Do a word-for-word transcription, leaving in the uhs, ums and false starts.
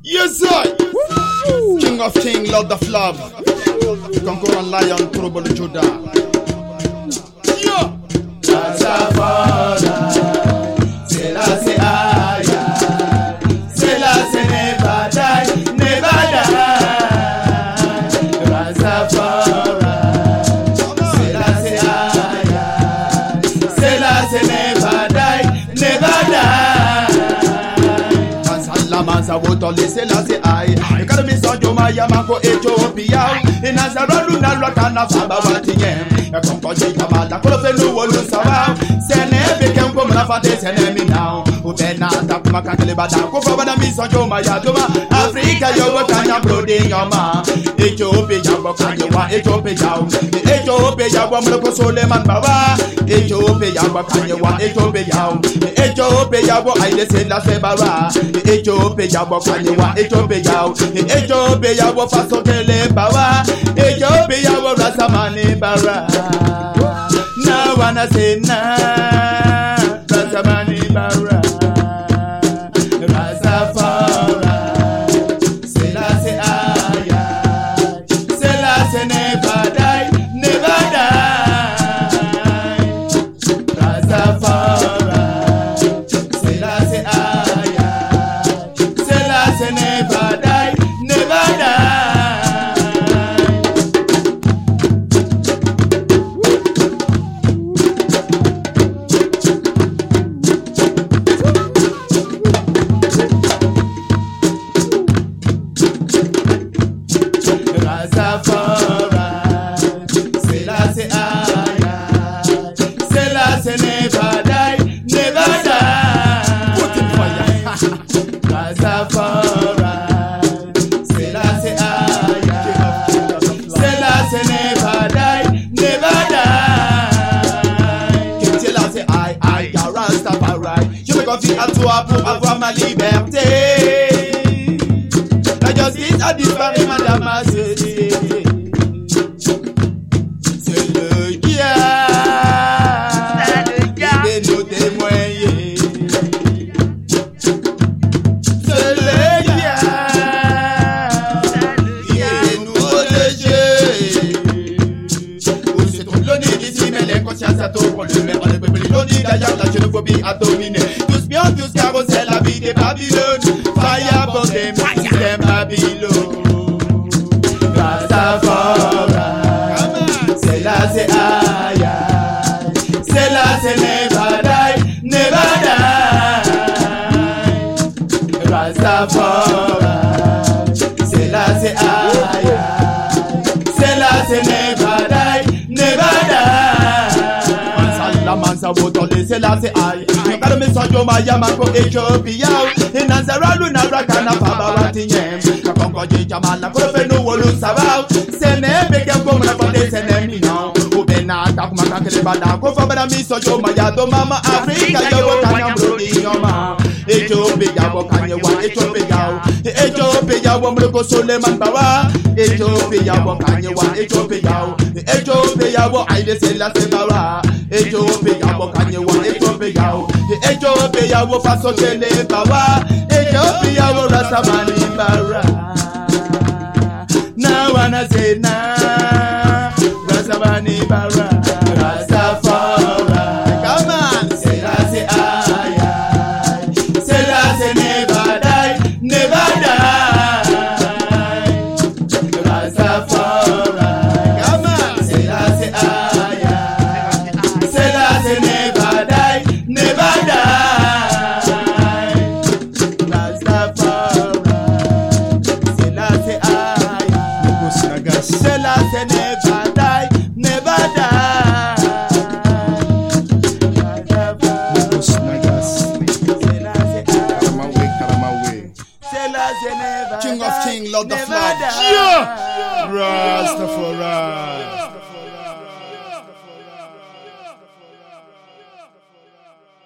Yes, sir. Woo. King of King, Lord of Love. Conqueror Lion, Trouble Judah. Yeah. Rastafari, c'est là, c'est aïe. C'est là, c'est never die, never die. Rastafari, c'est là, c'est aïe. C'est là, c'est never die, never die. Masala mansa wotole c'est là, c'est aïe. You gotta be so joma yamako Ethiopia. Inazara luna lwakana faba watiyem. Konkoji kamala kolofe nuwo lusawa. Sene beken ko mnafate sene mi now. Ubena takuma kakele bada ko faba miso joma ya joma. Africa yo kanya brodi yoma. Ethiopia yo kanya wa Ethiopia. Ethiopia yo mloko Suleiman baba. Ethiopia yo kanya wa Ethiopia. Ethiopia yo aile sela sebara. Ethiopia yo kanya wa Ethiopia. Ethiopia yo faso kele baba. Ethiopia yo rasamani bara. Now wanna say nah, Rasamani bara. Rastafari, c'est là, c'est aïe. C'est là, c'est never die, never die. Rastafari, c'est là, c'est aïe. C'est là, c'est never die, never die. C'est là, c'est aïe. C'est là, c'est never die, never die. Rastafari, c'est là, c'est aïe. C'est là, c'est never die, never die. C'est là, c'est aïe, aïe, Rastafari. Je me confie à toi pour avoir ma liberté. La justice a disparu, madame ma société. C'est le gars qui nous témoigner. C'est le gars qui nous protéger. Où se trouve l'oni d'ici, mais l'inconscience a tout pour le maire. On ne peut plus l'oni d'ailleurs, la xénophobie a dominé. Tous bien, tous carreaux, c'est la vie des Babylone. Fire pour them, them Babylone. Rastafari, c'est là, c'est aïe. C'est là, c'est never die, never die. Rastafari, c'est là, c'est aïe. C'est là, c'est never die, never die. Mansala mansa wotole c'est là, c'est aïe. Kado mi sonjo ma yamako Ethiopia. Inazara luna rakana faba watiyem. Kakonkoji jamala kolofe nuwo lusawa. Sene beke mkomo na konde sene mina. Ubena takuma kakele bada ko faba mi sonjo ma yado mama Africa yo kanya brodi yoma. Ethiopia wo kanya wa Ethiopia. Ethiopia wo mloko Suleiman baba. Ethiopia wo kanya wa Ethiopia. Ethiopia wo aile sela sebara. Ethiopia wo kanya wa Ethiopia. Ethiopia wo faso kele baba. Ethiopia wo rasamani bara. Now wanna say nah, rasamani bara. Rastafari, come on, c'est là, c'est aïe. C'est là, c'est never die, never die. Rastafari, come on, c'est là, c'est aïe. C'est là, c'est never die, never die. Rastafari, c'est là, c'est aïe. C'est là, c'est never die, never die. King of King, Lord of Love. Yeah. Rastafari.